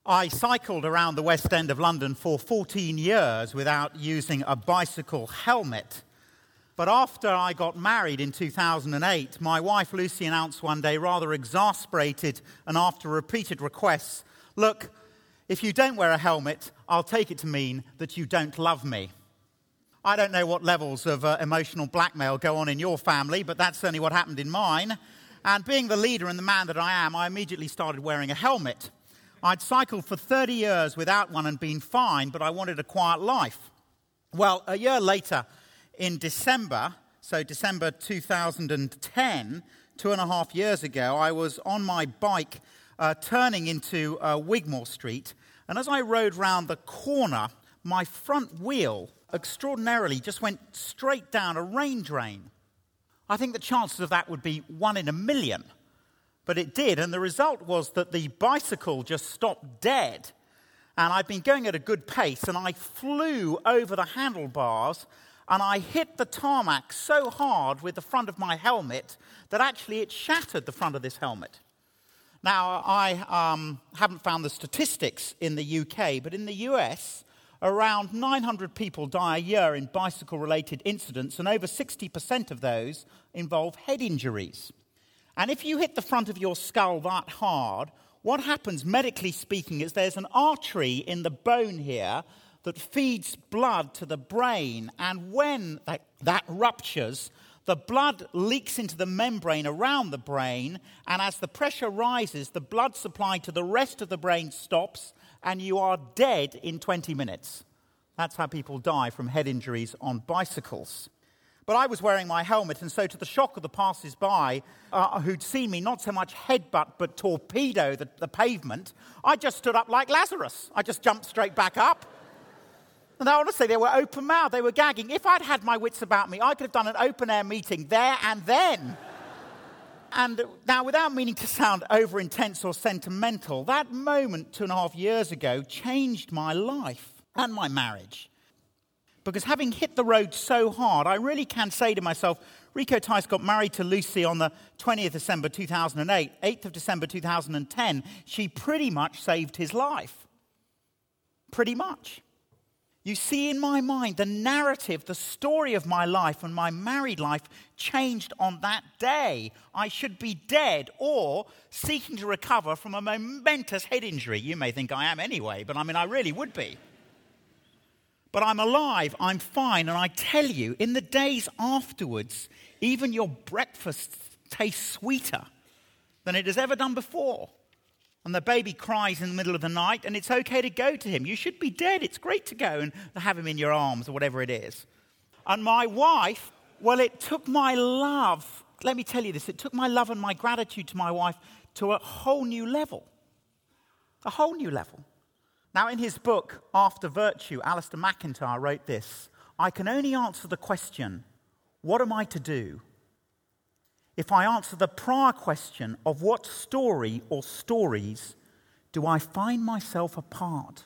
I cycled around the West End of London for 14 years without using a bicycle helmet. But after I got married in 2008, my wife Lucy announced one day, rather exasperated and after repeated requests, "Look, if you don't wear a helmet, I'll take it to mean that you don't love me." I don't know what levels of emotional blackmail go on in your family, but that's certainly what happened in mine. And being the leader and the man that I am, I immediately started wearing a helmet. I'd cycled for 30 years without one and been fine, but I wanted a quiet life. Well, a year later, in December, so December 2010, 2.5 years ago, I was on my bike turning into Wigmore Street, and as I rode round the corner, my front wheel extraordinarily just went straight down a rain drain. I think the chances of that would be 1 in a million. But it did, and the result was that the bicycle just stopped dead. And I'd been going at a good pace, and I flew over the handlebars, and I hit the tarmac so hard with the front of my helmet that actually it shattered the front of this helmet. Now, I haven't found the statistics in the UK, but in the US, around 900 people die a year in bicycle-related incidents, and over 60% of those involve head injuries. And if you hit the front of your skull that hard, what happens, medically speaking, is there's an artery in the bone here that feeds blood to the brain. And when that ruptures, the blood leaks into the membrane around the brain. And as the pressure rises, the blood supply to the rest of the brain stops, and you are dead in 20 minutes. That's how people die from head injuries on bicycles. But I was wearing my helmet, and so to the shock of the passers-by who'd seen me not so much headbutt but torpedo the pavement, I just stood up like Lazarus. I just jumped straight back up. And honestly, they were open-mouthed. They were gagging. If I'd had my wits about me, I could have done an open-air meeting there and then. And now, without meaning to sound over-intense or sentimental, that moment 2.5 years ago changed my life and my marriage. Because having hit the road so hard, I really can say to myself, Rico Tice got married to Lucy on the 20th of December 2008, 8th of December 2010. She pretty much saved his life. Pretty much. You see, in my mind, the narrative, the story of my life and my married life changed on that day. I should be dead or seeking to recover from a momentous head injury. You may think I am anyway, but I really would be. But I'm alive, I'm fine, and I tell you, in the days afterwards, even your breakfast tastes sweeter than it has ever done before. And the baby cries in the middle of the night, and it's okay to go to him. You should be dead. It's great to go and have him in your arms or whatever it is. And my wife, well, it took my love, let me tell you this, it took my love and my gratitude to my wife to a whole new level. A whole new level. Now, in his book, After Virtue, Alistair McIntyre wrote this: "I can only answer the question, what am I to do, if I answer the prior question of what story or stories do I find myself a part?"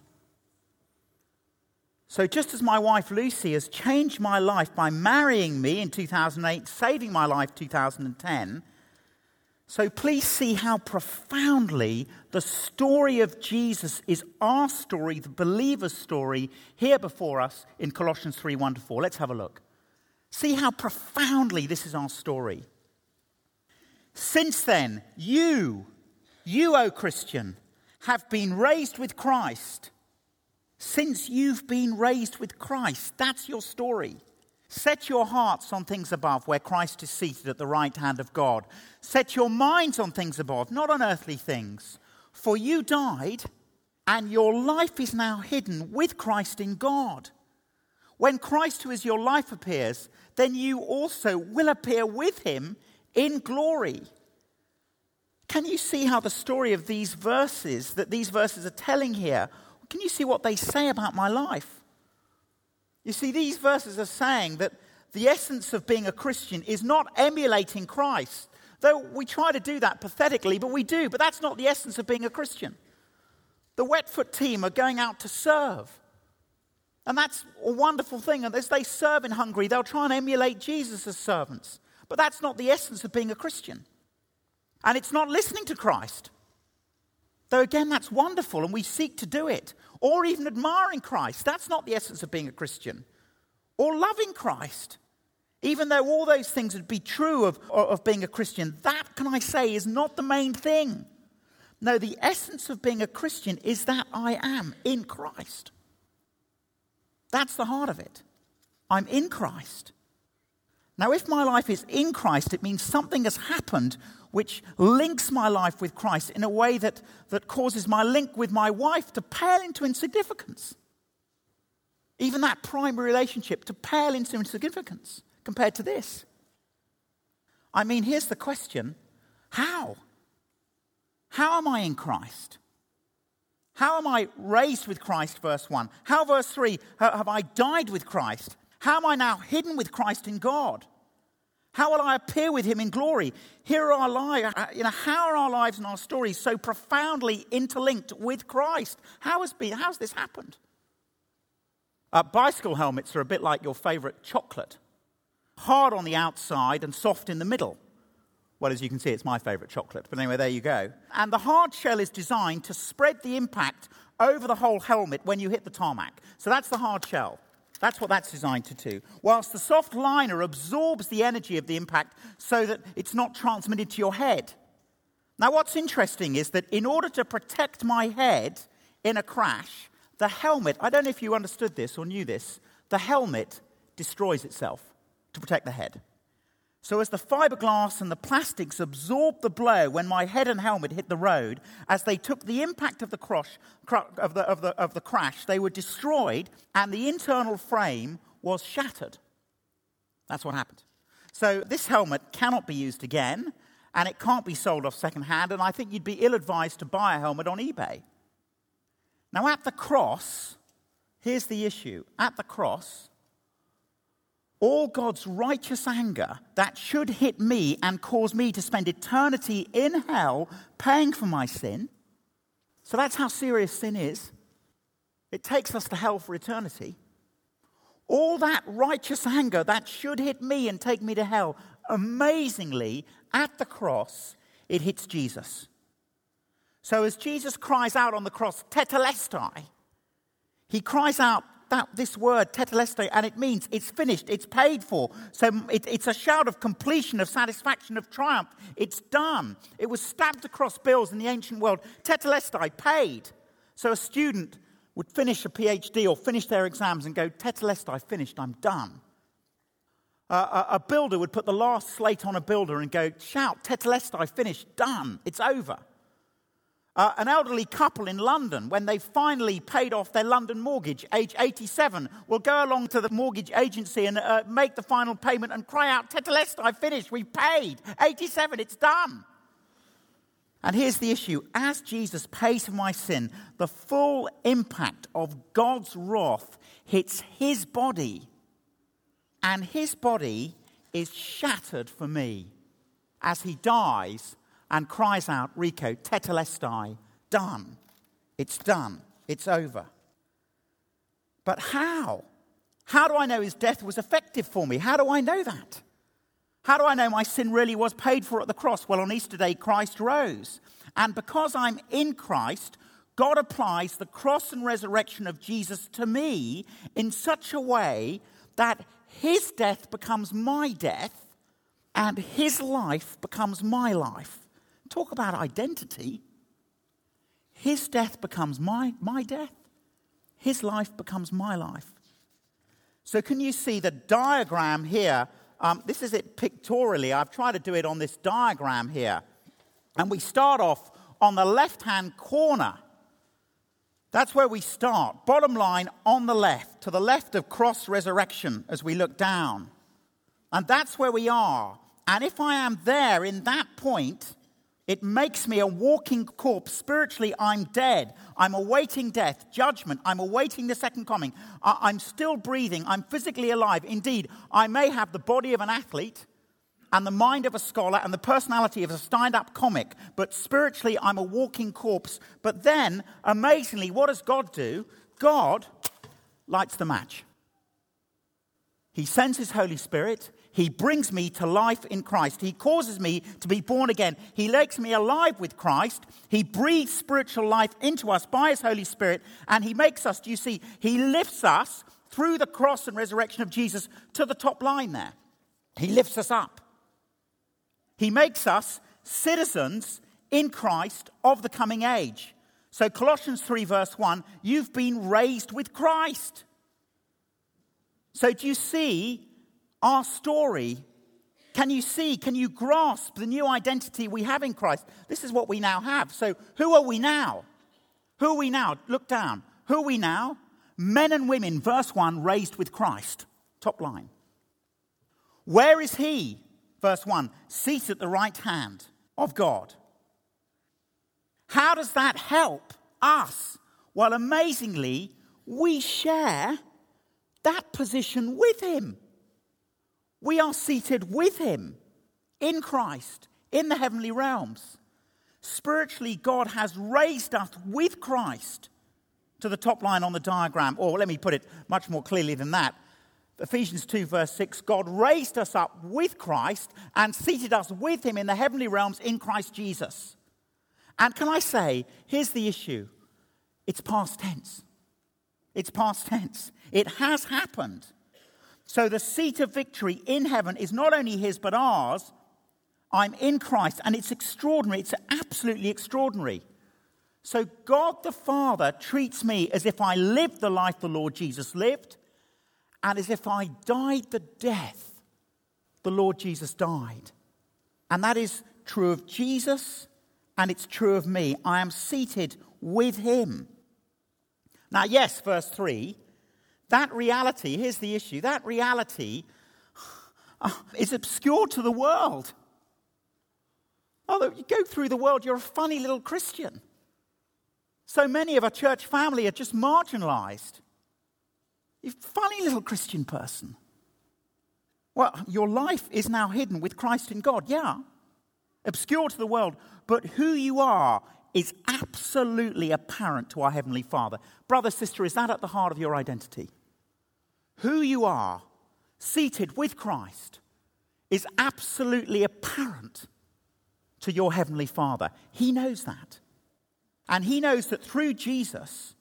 So just as my wife Lucy has changed my life by marrying me in 2008, saving my life 2010, so please see how profoundly the story of Jesus is our story, the believer's story, here before us in Colossians 3, 1-4. Let's have a look. See how profoundly this is our story. "Since then, you, O Christian, have been raised with Christ." Since you've been raised with Christ, that's your story. "Set your hearts on things above, where Christ is seated at the right hand of God. Set your minds on things above, not on earthly things. For you died, and your life is now hidden with Christ in God. When Christ, who is your life, appears, then you also will appear with him in glory." Can you see how the story of these verses, that these verses are telling here, can you see what they say about my life? You see, these verses are saying that the essence of being a Christian is not emulating Christ. Though we try to do that pathetically, but we do. But that's not the essence of being a Christian. The Wetfoot team are going out to serve. And that's a wonderful thing. And as they serve in Hungary, they'll try and emulate Jesus as servants. But that's not the essence of being a Christian. And it's not listening to Christ. Though again, that's wonderful and we seek to do it. Or even admiring Christ. That's not the essence of being a Christian. Or loving Christ. Even though all those things would be true of being a Christian, that, can I say, is not the main thing. No, the essence of being a Christian is that I am in Christ. That's the heart of it. I'm in Christ. Now, if my life is in Christ, it means something has happened which links my life with Christ in a way that causes my link with my wife to pale into insignificance. Even that primary relationship to pale into insignificance compared to this. I mean, here's the question. How? How am I in Christ? How am I raised with Christ, verse 1? How, verse 3, have I died with Christ? How am I now hidden with Christ in God? How will I appear with him in glory? Here are our lives. How are our lives and our stories so profoundly interlinked with Christ? How's this happened? Bicycle helmets are a bit like your favorite chocolate. Hard on the outside and soft in the middle. Well, as you can see, it's my favorite chocolate. But anyway, there you go. And the hard shell is designed to spread the impact over the whole helmet when you hit the tarmac. So that's the hard shell. That's what that's designed to do. Whilst the soft liner absorbs the energy of the impact so that it's not transmitted to your head. Now, what's interesting is that in order to protect my head in a crash, the helmet, I don't know if you understood this or knew this, the helmet destroys itself to protect the head. So as the fiberglass and the plastics absorbed the blow when my head and helmet hit the road, as they took the impact of the crash, they were destroyed and the internal frame was shattered. That's what happened. So this helmet cannot be used again, and it can't be sold off secondhand, and I think you'd be ill-advised to buy a helmet on eBay. Now at the cross, here's the issue. At the cross, all God's righteous anger that should hit me and cause me to spend eternity in hell paying for my sin. So that's how serious sin is. It takes us to hell for eternity. All that righteous anger that should hit me and take me to hell, amazingly, at the cross, it hits Jesus. So as Jesus cries out on the cross, tetelestai, he cries out this word, tetelestai, and it means it's finished, it's paid for. So it's a shout of completion, of satisfaction, of triumph. It's done. It was stabbed across bills in the ancient world. Tetelestai, paid. So a student would finish a PhD or finish their exams and go, tetelestai, finished, I'm done. A builder would put the last slate on a builder and go, shout, tetelestai, finished, done, it's over. An elderly couple in London, when they finally paid off their London mortgage, age 87, will go along to the mortgage agency and make the final payment and cry out, tetelestai, finished, we've paid, 87, it's done. And here's the issue. As Jesus pays for my sin, the full impact of God's wrath hits his body, and his body is shattered for me as he dies and cries out, Rico, tetelestai, done. It's done. It's over. But how? How do I know his death was effective for me? How do I know that? How do I know my sin really was paid for at the cross? Well, on Easter Day, Christ rose. And because I'm in Christ, God applies the cross and resurrection of Jesus to me in such a way that his death becomes my death and his life becomes my life. Talk about identity. His death becomes my death. His life becomes my life. So can you see the diagram here? This is it pictorially. I've tried to do it on this diagram here. And we start off on the left-hand corner. That's where we start. Bottom line, on the left, to the left of cross resurrection as we look down. And that's where we are. And if I am there in that point, it makes me a walking corpse. Spiritually, I'm dead. I'm awaiting death, judgment. I'm awaiting the second coming. I'm still breathing. I'm physically alive. Indeed, I may have the body of an athlete and the mind of a scholar and the personality of a stand-up comic, but spiritually, I'm a walking corpse. But then, amazingly, what does God do? God lights the match. He sends his Holy Spirit. He brings me to life in Christ. He causes me to be born again. He makes me alive with Christ. He breathes spiritual life into us by his Holy Spirit. And he makes us, do you see, he lifts us through the cross and resurrection of Jesus to the top line there. He lifts us up. He makes us citizens in Christ of the coming age. So Colossians 3 verse 1, you've been raised with Christ. So do you see our story? Can you grasp the new identity we have in Christ? This is what we now have. So who are we now? Who are we now? Look down. Who are we now? Men and women, verse 1, raised with Christ. Top line. Where is he? Verse 1, seated at the right hand of God. How does that help us? Well, amazingly, we share that position with him. We are seated with him in Christ, in the heavenly realms. Spiritually, God has raised us with Christ to the top line on the diagram. Or let me put it much more clearly than that. Ephesians 2 verse 6, God raised us up with Christ and seated us with him in the heavenly realms in Christ Jesus. And can I say, here's the issue. It's past tense. It's past tense. It has happened. So the seat of victory in heaven is not only his but ours. I'm in Christ, and it's extraordinary. It's absolutely extraordinary. So God the Father treats me as if I lived the life the Lord Jesus lived, and as if I died the death the Lord Jesus died. And that is true of Jesus, and it's true of me. I am seated with him. Now, yes, verse 3, that reality, here's the issue, that reality is obscure to the world. Although you go through the world, you're a funny little Christian. So many of our church family are just marginalized. You're a funny little Christian person. Well, your life is now hidden with Christ in God, yeah. Obscure to the world, but who you are is absolutely apparent to our Heavenly Father. Brother, sister, is that at the heart of your identity? Who you are, seated with Christ, is absolutely apparent to your Heavenly Father. He knows that. And he knows that through Jesus,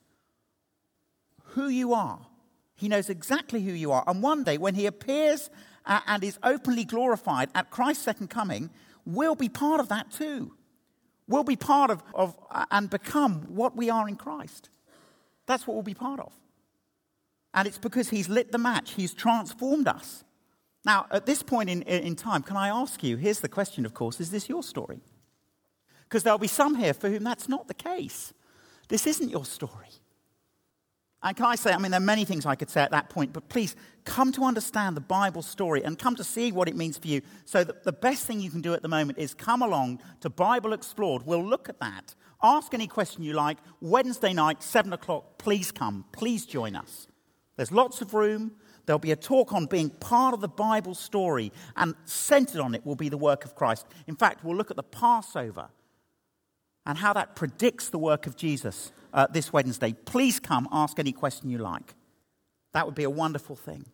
who you are, he knows exactly who you are. And one day when he appears and is openly glorified at Christ's second coming, we'll be part of that too. We'll be part of and become what we are in Christ. That's what we'll be part of. And it's because he's lit the match. He's transformed us. Now, at this point in time, can I ask you, here's the question, of course, is this your story? Because there'll be some here for whom that's not the case. This isn't your story. And can I say, there are many things I could say at that point, but please come to understand the Bible story and come to see what it means for you. So that the best thing you can do at the moment is come along to Bible Explored. We'll look at that. Ask any question you like. Wednesday night, 7 o'clock, please come. Please join us. There's lots of room. There'll be a talk on being part of the Bible story, and centered on it will be the work of Christ. In fact, we'll look at the Passover and how that predicts the work of Jesus this Wednesday. Please come, ask any question you like. That would be a wonderful thing.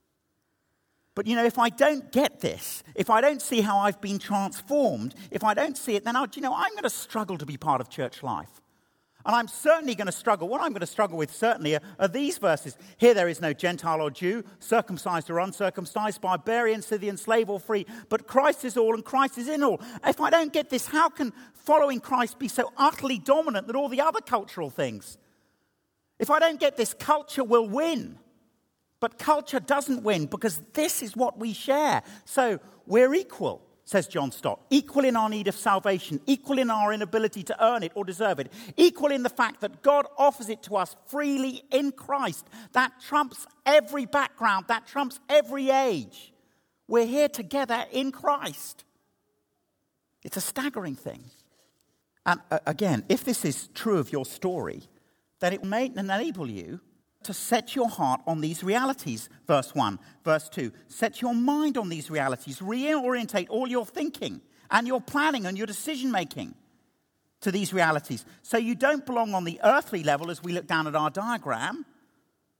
But if I don't get this, if I don't see how I've been transformed, if I don't see it, then I'm going to struggle to be part of church life. And I'm certainly going to struggle. What I'm going to struggle with certainly are these verses. Here there is no Gentile or Jew, circumcised or uncircumcised, barbarian, Scythian, slave or free, but Christ is all and Christ is in all. If I don't get this, how can following Christ be so utterly dominant than all the other cultural things? If I don't get this, culture will win. But culture doesn't win because this is what we share. So we're equal, says John Stott. Equal in our need of salvation. Equal in our inability to earn it or deserve it. Equal in the fact that God offers it to us freely in Christ. That trumps every background. That trumps every age. We're here together in Christ. It's a staggering thing. And again, if this is true of your story, then it may enable you to set your heart on these realities. Verse 1, verse 2. Set your mind on these realities. Reorientate all your thinking and your planning and your decision-making to these realities. So you don't belong on the earthly level as we look down at our diagram.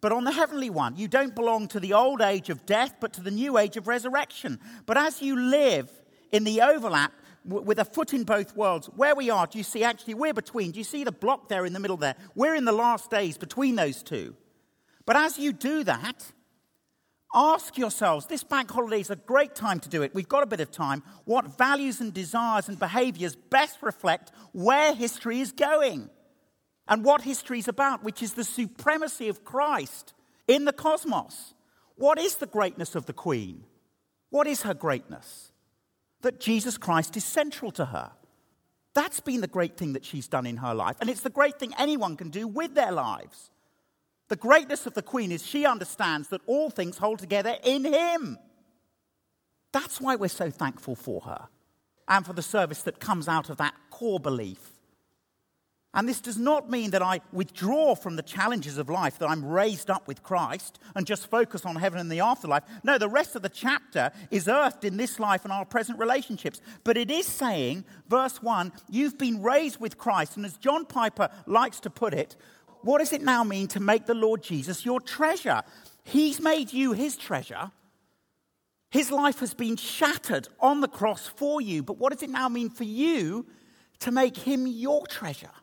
but on the heavenly one. You don't belong to the old age of death, but to the new age of resurrection. But as you live in the overlap with a foot in both worlds, where we are, do you see, actually we're between. Do you see the block there in the middle there? We're in the last days between those two. But as you do that, ask yourselves, this bank holiday is a great time to do it. We've got a bit of time. What values and desires and behaviors best reflect where history is going and what history is about, which is the supremacy of Christ in the cosmos. What is the greatness of the Queen? What is her greatness? That Jesus Christ is central to her. That's been the great thing that she's done in her life. And it's the great thing anyone can do with their lives. The greatness of the Queen is she understands that all things hold together in him. That's why we're so thankful for her and for the service that comes out of that core belief. And this does not mean that I withdraw from the challenges of life, that I'm raised up with Christ and just focus on heaven and the afterlife. No, the rest of the chapter is earthed in this life and our present relationships. But it is saying, verse 1, you've been raised with Christ. And as John Piper likes to put it, what does it now mean to make the Lord Jesus your treasure? He's made you his treasure. His life has been shattered on the cross for you. But what does it now mean for you to make him your treasure?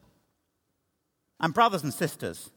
And brothers and sisters,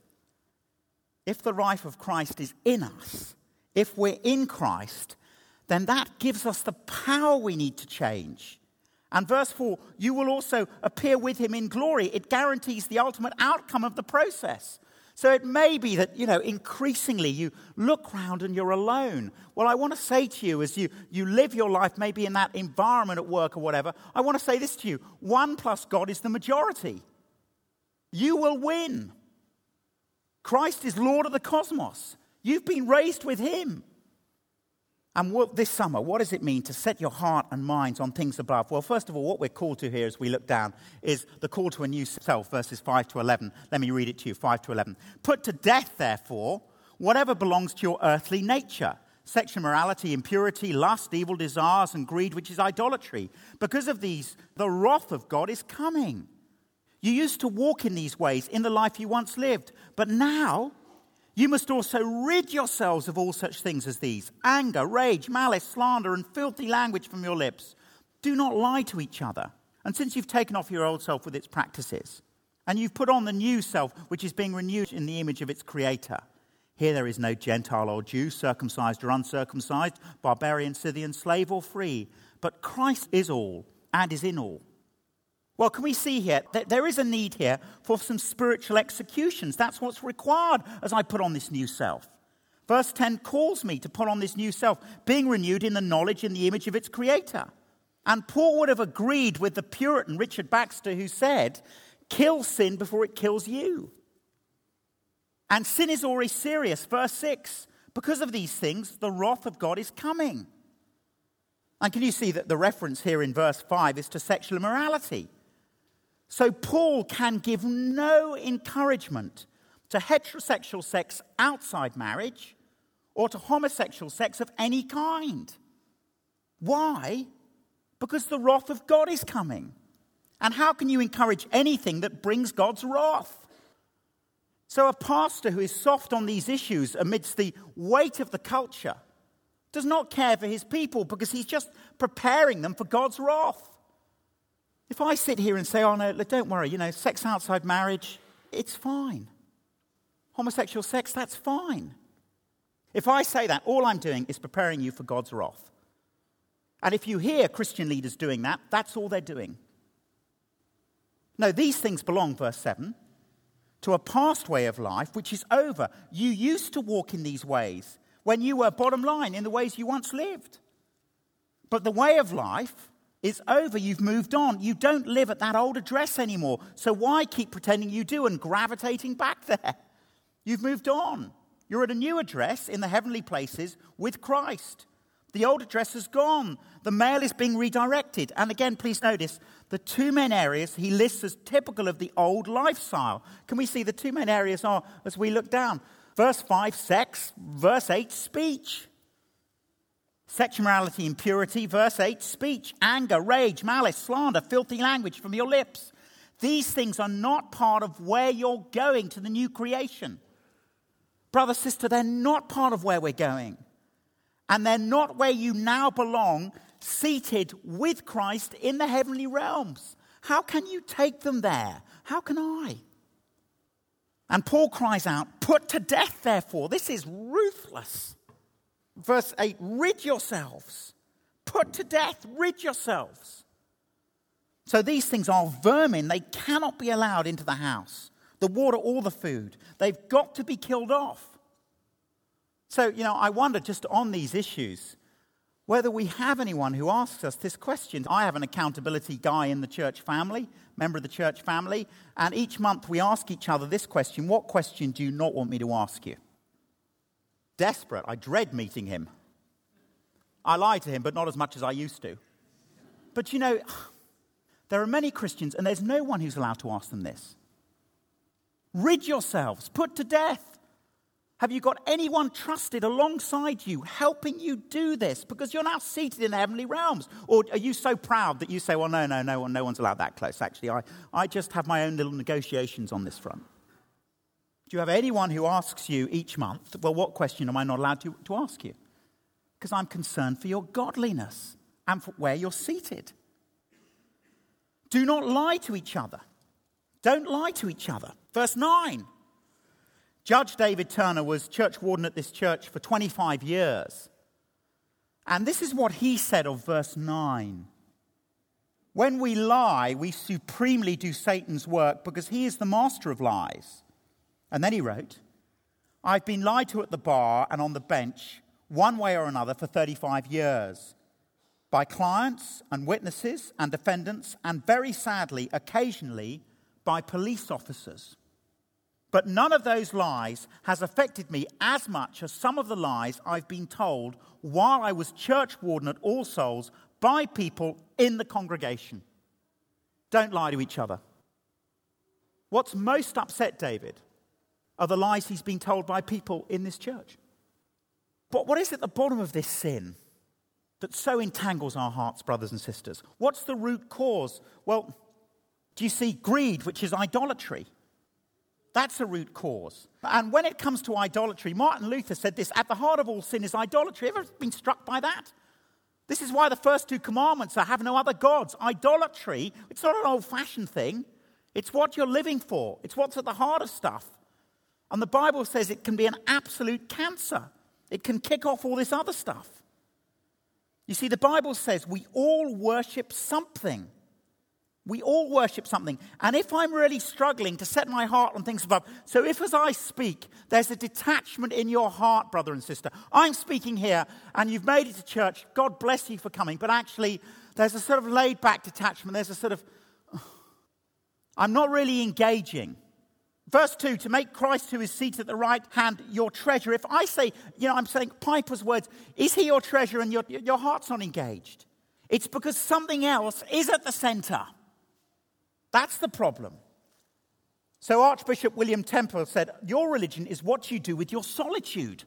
if the life of Christ is in us, if we're in Christ, then that gives us the power we need to change. And verse 4, you will also appear with him in glory. It guarantees the ultimate outcome of the process. So it may be that, increasingly you look round and you're alone. Well, I want to say to you, as you live your life maybe in that environment at work or whatever, I want to say this to you. 1 plus God is the majority. You will win. Christ is Lord of the cosmos. You've been raised with him. And this summer, what does it mean to set your heart and minds on things above? Well, first of all, what we're called to here as we look down is the call to a new self, verses 5 to 11. Let me read it to you, 5 to 11. Put to death, therefore, whatever belongs to your earthly nature. Sexual immorality, impurity, lust, evil desires, and greed, which is idolatry. Because of these, the wrath of God is coming. You used to walk in these ways in the life you once lived, but now you must also rid yourselves of all such things as these: anger, rage, malice, slander, and filthy language from your lips. Do not lie to each other. And since you've taken off your old self with its practices, and you've put on the new self, which is being renewed in the image of its creator. Here there is no Gentile or Jew, circumcised or uncircumcised, barbarian, Scythian, slave or free, but Christ is all and is in all. Well, can we see here that there is a need here for some spiritual executions? That's what's required as I put on this new self. Verse 10 calls me to put on this new self, being renewed in the knowledge and the image of its creator. And Paul would have agreed with the Puritan Richard Baxter, who said, kill sin before it kills you. And sin is already serious. Verse 6, because of these things, the wrath of God is coming. And can you see that the reference here in verse 5 is to sexual immorality? So Paul can give no encouragement to heterosexual sex outside marriage or to homosexual sex of any kind. Why? Because the wrath of God is coming. And how can you encourage anything that brings God's wrath? So a pastor who is soft on these issues amidst the weight of the culture does not care for his people because he's just preparing them for God's wrath. If I sit here and say, oh no, don't worry, sex outside marriage, it's fine. Homosexual sex, that's fine. If I say that, all I'm doing is preparing you for God's wrath. And if you hear Christian leaders doing that, that's all they're doing. No, these things belong, verse 7, to a past way of life which is over. You used to walk in these ways when you were, bottom line, in the ways you once lived. But the way of life is over. You've moved on. You don't live at that old address anymore. So why keep pretending you do and gravitating back there? You've moved on. You're at a new address in the heavenly places with Christ. The old address is gone. The mail is being redirected. And again, please notice the two main areas he lists as typical of the old lifestyle. Can we see the two main areas are, as we look down? Verse 5, sex. Verse 8, speech. Sexual immorality, impurity. Verse 8, speech. Anger, rage, malice, slander, filthy language from your lips. These things are not part of where you're going to the new creation. brother, sister, they're not part of where we're going. And they're not where you now belong, seated with Christ in the heavenly realms. How can you take them there? How can I? And Paul cries out, put to death, therefore. This is ruthless. Verse 8, rid yourselves. Put to death, rid yourselves. So these things are vermin. They cannot be allowed into the house. The water or the food. They've got to be killed off. So, I wonder just on these issues, whether we have anyone who asks us this question. I have an accountability guy in the church family, member of the church family, and each month we ask each other this question: what question do you not want me to ask you? Desperate. I dread meeting him. I lie to him, but not as much as I used to. But there are many Christians, and there's no one who's allowed to ask them this. Rid yourselves, put to death. Have you got anyone trusted alongside you, helping you do this? Because you're now seated in the heavenly realms. Or are you so proud that you say, well, no one's allowed that close. Actually, I just have my own little negotiations on this front. Do you have anyone who asks you each month, well, what question am I not allowed to ask you? Because I'm concerned for your godliness and for where you're seated. Do not lie to each other. Don't lie to each other. Verse 9. Judge David Turner was church warden at this church for 25 years. And this is what he said of verse 9. When we lie, we supremely do Satan's work because he is the master of lies. And then he wrote, I've been lied to at the bar and on the bench, one way or another, for 35 years. By clients and witnesses and defendants, and very sadly, occasionally, by police officers. But none of those lies has affected me as much as some of the lies I've been told while I was church warden at All Souls by people in the congregation. Don't lie to each other. What's most upset David are the lies he's been told by people in this church. But what is at the bottom of this sin that so entangles our hearts, brothers and sisters? What's the root cause? Well, do you see greed, which is idolatry? That's a root cause. And when it comes to idolatry, Martin Luther said this, at the heart of all sin is idolatry. Ever been struck by that? This is why the first two commandments are have no other gods. Idolatry, it's not an old-fashioned thing. It's what you're living for. It's what's at the heart of stuff. And the Bible says it can be an absolute cancer. It can kick off all this other stuff. You see, the Bible says we all worship something. We all worship something. And if I'm really struggling to set my heart on things above, so if as I speak, there's a detachment in your heart, brother and sister. I'm speaking here and you've made it to church. God bless you for coming. But actually, there's a sort of laid-back detachment. There's a sort of, I'm not really engaging. Verse 2, to make Christ who is seated at the right hand your treasure. If I say, I'm saying Piper's words, is he your treasure and your heart's not engaged? It's because something else is at the center. That's the problem. So Archbishop William Temple said, your religion is what you do with your solitude.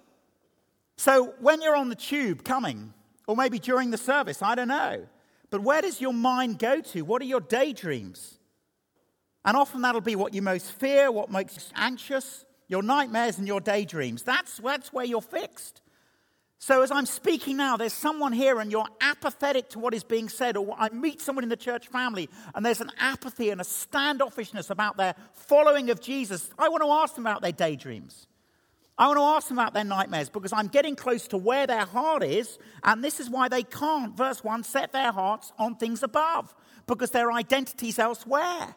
So when you're on the tube coming, or maybe during the service, I don't know, but where does your mind go to? What are your daydreams? And often that'll be what you most fear, what makes you anxious, your nightmares and your daydreams. That's where you're fixed. So as I'm speaking now, there's someone here and you're apathetic to what is being said, or I meet someone in the church family and there's an apathy and a standoffishness about their following of Jesus. I want to ask them about their daydreams. I want to ask them about their nightmares because I'm getting close to where their heart is, and this is why they can't, verse 1, set their hearts on things above, because their identity's elsewhere.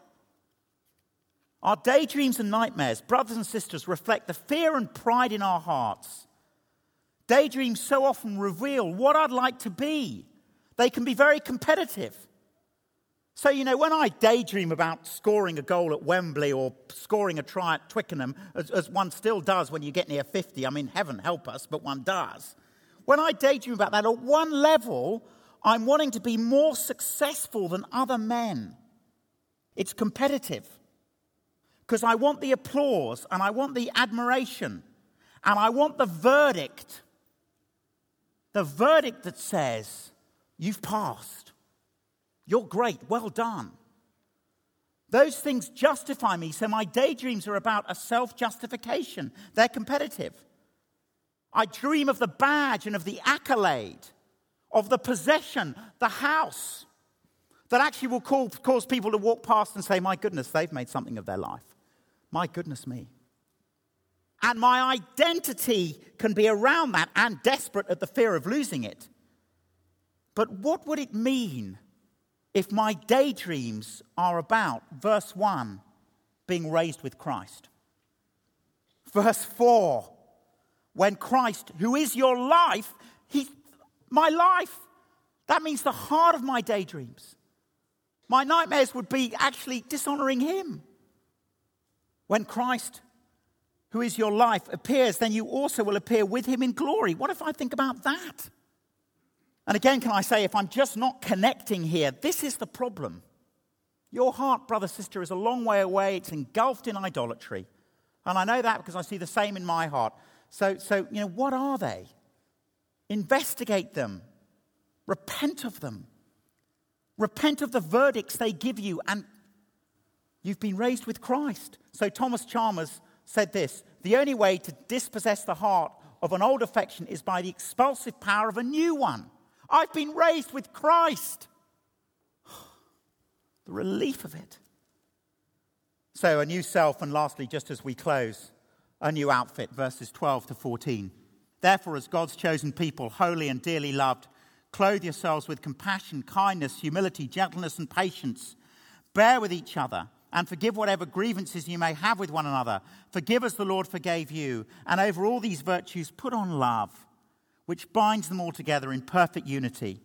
Our daydreams and nightmares, brothers and sisters, reflect the fear and pride in our hearts. Daydreams so often reveal what I'd like to be. They can be very competitive. So, when I daydream about scoring a goal at Wembley or scoring a try at Twickenham, as one still does when you get near 50, heaven help us, but one does. When I daydream about that, at one level, I'm wanting to be more successful than other men. It's competitive. Because I want the applause, and I want the admiration, and I want the verdict. The verdict that says, you've passed. You're great. Well done. Those things justify me, so my daydreams are about a self-justification. They're competitive. I dream of the badge and of the accolade, of the possession, the house, that actually will cause people to walk past and say, my goodness, they've made something of their life. My goodness me. And my identity can be around that and desperate at the fear of losing it. But what would it mean if my daydreams are about, verse 1, being raised with Christ? Verse 4, when Christ, who is your life, he's my life. That means the heart of my daydreams. My nightmares would be actually dishonoring him. When Christ, who is your life, appears, then you also will appear with him in glory. What if I think about that? And again, can I say, if I'm just not connecting here, this is the problem. Your heart, brother, sister, is a long way away. It's engulfed in idolatry. And I know that because I see the same in my heart. So what are they? Investigate them. Repent of them. Repent of the verdicts they give you. And you've been raised with Christ. So Thomas Chalmers said this: the only way to dispossess the heart of an old affection is by the expulsive power of a new one. I've been raised with Christ. The relief of it. So a new self, and lastly, just as we close, a new outfit, verses 12 to 14. Therefore, as God's chosen people, holy and dearly loved, clothe yourselves with compassion, kindness, humility, gentleness, and patience. Bear with each other and forgive whatever grievances you may have with one another. Forgive as the Lord forgave you. And over all these virtues, put on love, which binds them all together in perfect unity.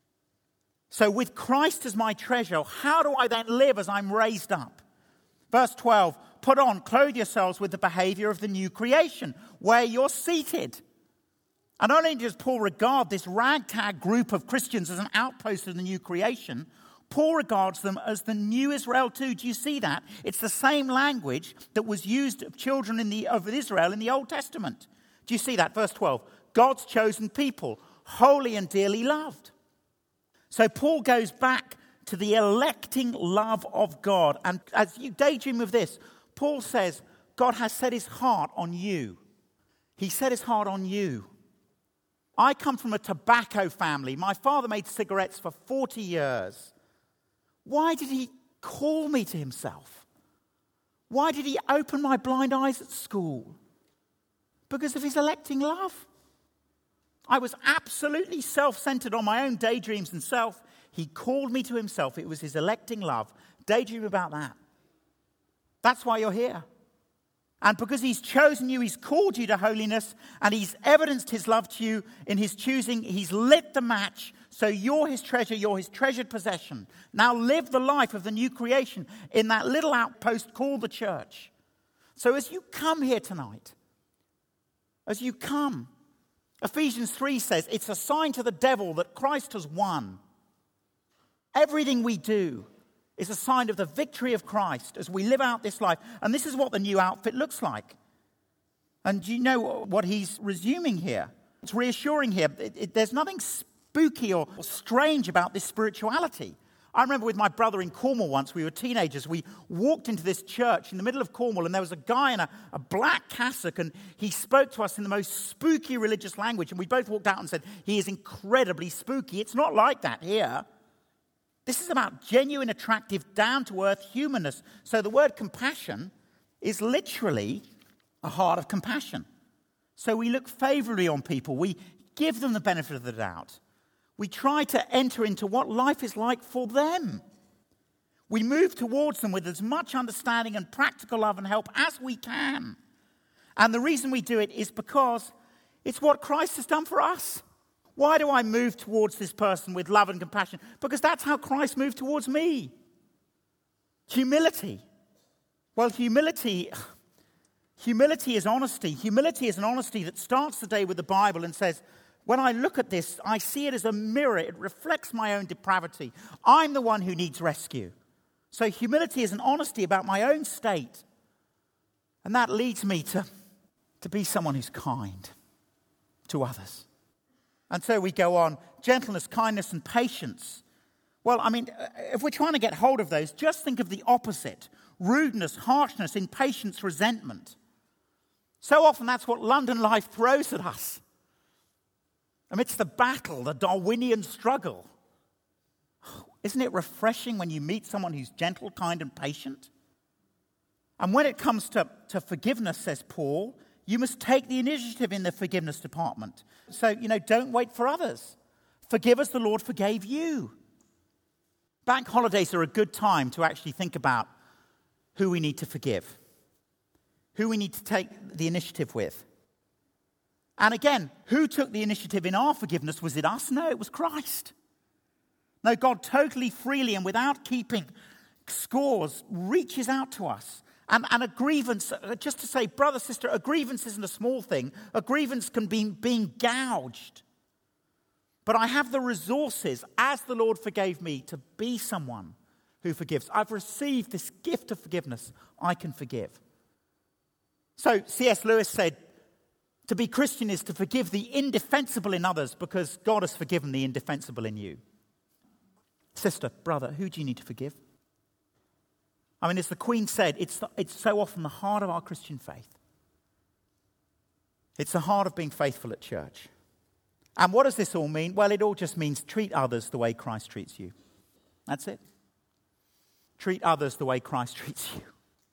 So with Christ as my treasure, how do I then live as I'm raised up? Verse 12, put on, clothe yourselves with the behavior of the new creation, where you're seated. And not only does Paul regard this ragtag group of Christians as an outpost of the new creation, Paul regards them as the new Israel too. Do you see that? It's the same language that was used of children of Israel in the Old Testament. Do you see that? Verse 12, God's chosen people, holy and dearly loved. So Paul goes back to the electing love of God. And as you daydream of this, Paul says, God has set his heart on you. He set his heart on you. I come from a tobacco family. My father made cigarettes for 40 years. Why did he call me to himself? Why did he open my blind eyes at school? Because of his electing love. I was absolutely self-centered on my own daydreams and self. He called me to himself. It was his electing love. Daydream about that. That's why you're here. And because he's chosen you, he's called you to holiness, and he's evidenced his love to you in his choosing. He's lit the match, so you're his treasure, you're his treasured possession. Now live the life of the new creation in that little outpost called the church. So as you come here tonight, as you come, Ephesians 3 says it's a sign to the devil that Christ has won. Everything we do is a sign of the victory of Christ as we live out this life. And this is what the new outfit looks like. And do you know what he's resuming here? It's reassuring here. There's nothing spooky or strange about this spirituality. I remember with my brother in Cornwall once, we were teenagers, we walked into this church in the middle of Cornwall, and there was a guy in a black cassock, and he spoke to us in the most spooky religious language, and we both walked out and said, he is incredibly spooky. It's not like that here. This is about genuine, attractive, down-to-earth humanness. So the word compassion is literally a heart of compassion. So we look favorably on people. We give them the benefit of the doubt. We try to enter into what life is like for them. We move towards them with as much understanding and practical love and help as we can. And the reason we do it is because it's what Christ has done for us. Why do I move towards this person with love and compassion? Because that's how Christ moved towards me. Humility. Well, humility is honesty. Humility is an honesty that starts the day with the Bible and says, when I look at this, I see it as a mirror. It reflects my own depravity. I'm the one who needs rescue. So humility is an honesty about my own state. And that leads me to be someone who's kind to others. And so we go on, gentleness, kindness, and patience. Well, I mean, if we're trying to get hold of those, just think of the opposite. Rudeness, harshness, impatience, resentment. So often that's what London life throws at us. Amidst the battle, the Darwinian struggle. Isn't it refreshing when you meet someone who's gentle, kind, and patient? And when it comes to forgiveness, says Paul, you must take the initiative in the forgiveness department. So, don't wait for others. Forgive as the Lord forgave you. Bank holidays are a good time to actually think about who we need to forgive, who we need to take the initiative with. And again, who took the initiative in our forgiveness? Was it us? No, it was Christ. No, God totally freely and without keeping scores reaches out to us. And a grievance, just to say, brother, sister, a grievance isn't a small thing. A grievance can be being gouged. But I have the resources, as the Lord forgave me, to be someone who forgives. I've received this gift of forgiveness. I can forgive. So C.S. Lewis said, to be Christian is to forgive the indefensible in others because God has forgiven the indefensible in you. Sister, brother, who do you need to forgive? I mean, as the Queen said, it's so often the heart of our Christian faith. It's the heart of being faithful at church. And what does this all mean? Well, it all just means treat others the way Christ treats you. That's it. Treat others the way Christ treats you.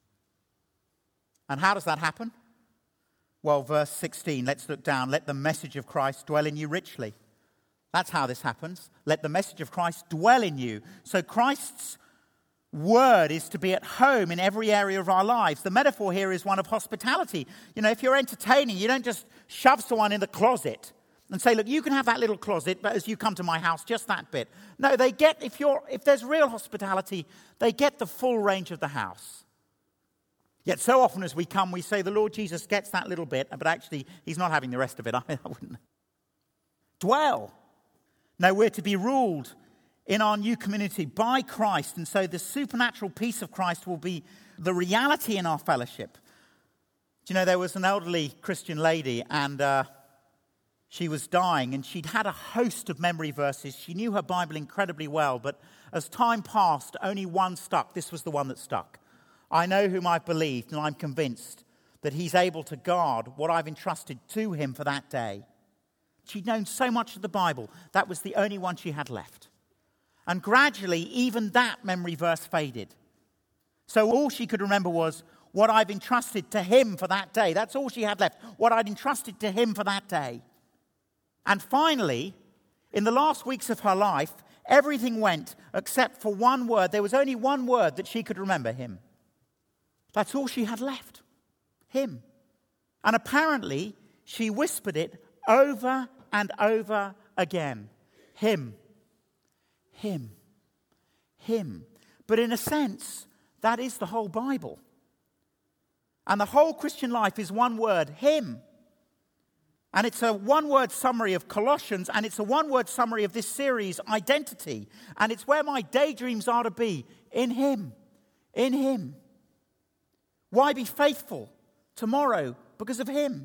And how does that happen? Well, verse 16, let's look down. Let the message of Christ dwell in you richly. That's how this happens. Let the message of Christ dwell in you. So Christ's word is to be at home in every area of our lives. The metaphor here is one of hospitality. If you're entertaining, you don't just shove someone in the closet and say, look, you can have that little closet, but as you come to my house, just that bit. No, they get, if there's real hospitality, they get the full range of the house. Yet so often as we come, we say the Lord Jesus gets that little bit, but actually he's not having the rest of it. I wouldn't. Dwell. No, we're to be ruled in our new community by Christ, and so the supernatural peace of Christ will be the reality in our fellowship. Do you know, there was an elderly Christian lady, and she was dying, and she'd had a host of memory verses. She knew her Bible incredibly well, but as time passed, only one stuck. This was the one that stuck. I know whom I've believed, and I'm convinced that he's able to guard what I've entrusted to him for that day. She'd known so much of the Bible, that was the only one she had left. And gradually, even that memory verse faded. So all she could remember was what I've entrusted to him for that day. That's all she had left, what I'd entrusted to him for that day. And finally, in the last weeks of her life, everything went except for one word. There was only one word that she could remember, him. That's all she had left, him. And apparently, she whispered it over and over again. Him, him, him. But in a sense, that is the whole Bible. And the whole Christian life is one word, him. And it's a one-word summary of Colossians, and it's a one-word summary of this series, Identity. And it's where my daydreams are to be, in him, in him. Why be faithful tomorrow? Because of him.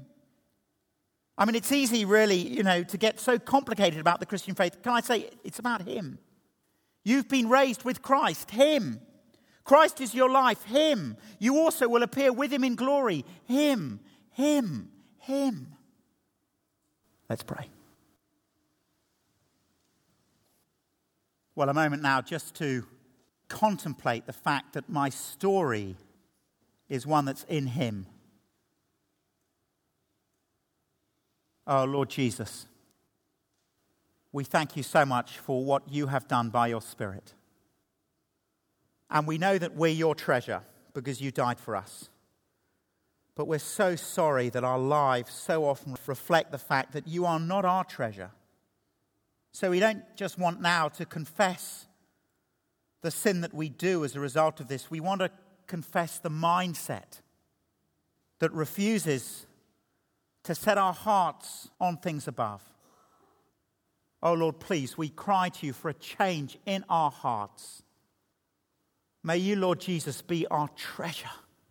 I mean, it's easy really, to get so complicated about the Christian faith. Can I say it's about him? You've been raised with Christ, him. Christ is your life, him. You also will appear with him in glory, him, him, him. Let's pray. Well, a moment now just to contemplate the fact that my story is one that's in him. Oh, Lord Jesus, we thank you so much for what you have done by your Spirit. And we know that we're your treasure because you died for us. But we're so sorry that our lives so often reflect the fact that you are not our treasure. So we don't just want now to confess the sin that we do as a result of this. We want to confess the mindset that refuses to set our hearts on things above. Oh Lord, please, we cry to you for a change in our hearts. May you, Lord Jesus, be our treasure.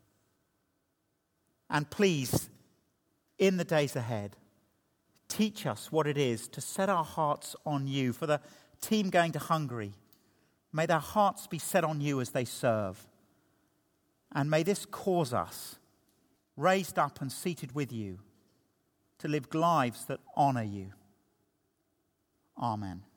And please, in the days ahead, teach us what it is to set our hearts on you. For the team going to Hungary, May their hearts be set on you as they serve. And may this cause us, raised up and seated with you, to live lives that honor you. Amen.